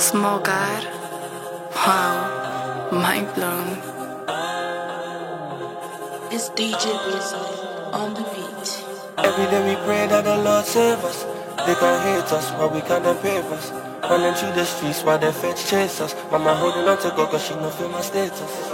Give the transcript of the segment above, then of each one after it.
Small God. Wow. Mind blown. It's DJ Weasel on the beat. Every day we pray that the Lord save us. They can hate us, but we can't pave us. Running through the streets while the feds chase us. Mama holding on to God cause she no feel my status.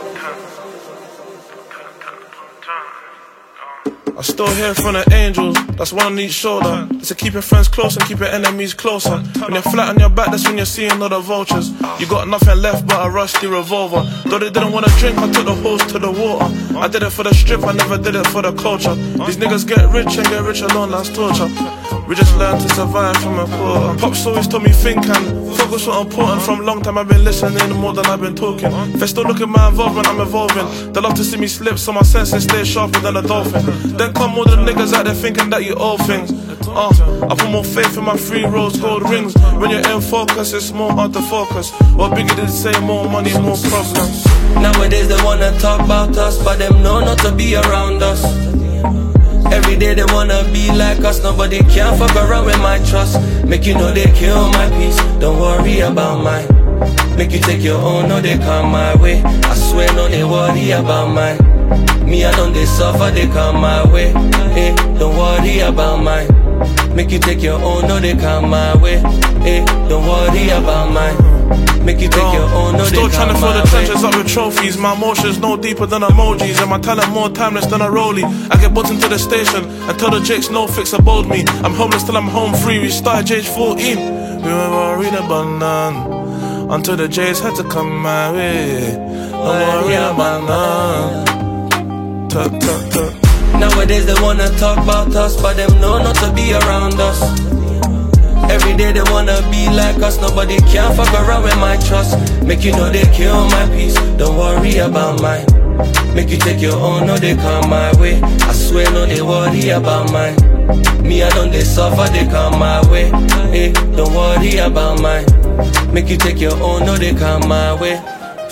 I still hear from the angels, that's one on each shoulder. It's to keep your friends close and keep your enemies closer. When you're flat on your back, that's when you're seeing all the vultures. You got nothing left but a rusty revolver. Though they didn't want to drink, I took the hose to the water. I did it for the strip, I never did it for the culture. These niggas get rich and get rich alone, that's torture. We just learn to survive from a quarter. Pops always told me think and focus what's important. From long time I've been listening more than I've been talking. If they still look at my involvement, I'm evolving. They love to see me slip so my senses stay sharper than a dolphin. Then come all the niggas out there thinking that you owe things. I put more faith in my 3 rose gold rings. When you're in focus, it's more hard to focus. What Biggie did say, more money, more problems. Nowadays they wanna talk about us, but them know not to be around us. Every day they wanna be like us, nobody can fuck around with my trust. Make you know they kill my peace, don't worry about mine. Make you take your own, no they come my way. I swear no they worry about mine. Me I don't they suffer, they come my way. Hey, don't worry about mine. Make you take your own, no they come my way. Hey, don't worry about mine. Make you take your own, no still they trying to come fill the my trenches way. up with trophies. My emotions no deeper than emojis, and my talent more timeless than a rollie. I get booked into the station and tell the jakes no fix abode me. I'm homeless till I'm home free. We started age 14. We were worried about none until the J's had to come my way. Don't worry about none. Tuck, tuck, tuck. Nowadays they wanna talk about us, but them know not to be around us. Every day they wanna be like us, nobody can fuck around with my trust. Make you know they kill my peace, don't worry about mine. Make you take your own, no they come my way. I swear no they worry about mine. Me I don't they suffer, they come my way. Hey, don't worry about mine. Make you take your own, no they come my way.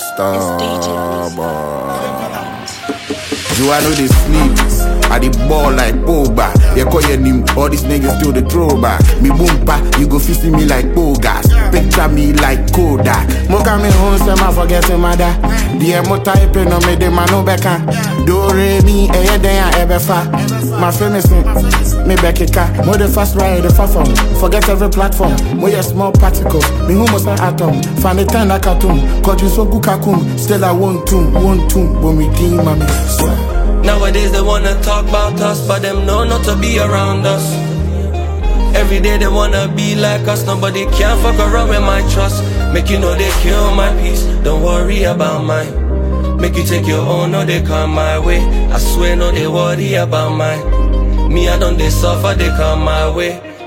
Starboy. Do I know they sleep? I the ball like Pogba. You call your name, all these niggas still the throwback. Me boompa, you go fist me like Pogas. Picture me like Kodak. Moka me home, say my forgetting mother. The emo typing on me, de man no beka. Do re mi, eye den ebefa. My famous me bekeka. Mo the fast ride, the far phone. Forget every platform. Mo your small particles. Me who must an atom. Find the time like cartoon. Cause you so good kakum. Still I want to, but me team, mommy. Nowadays they wanna talk about us, but them know not to be around us. Every day they wanna be like us, nobody can fuck around with my trust. Make you know they kill my peace, don't worry about mine. Make you take your own, no they come my way. I swear no they worry about mine. Me I don't they suffer, they come my way.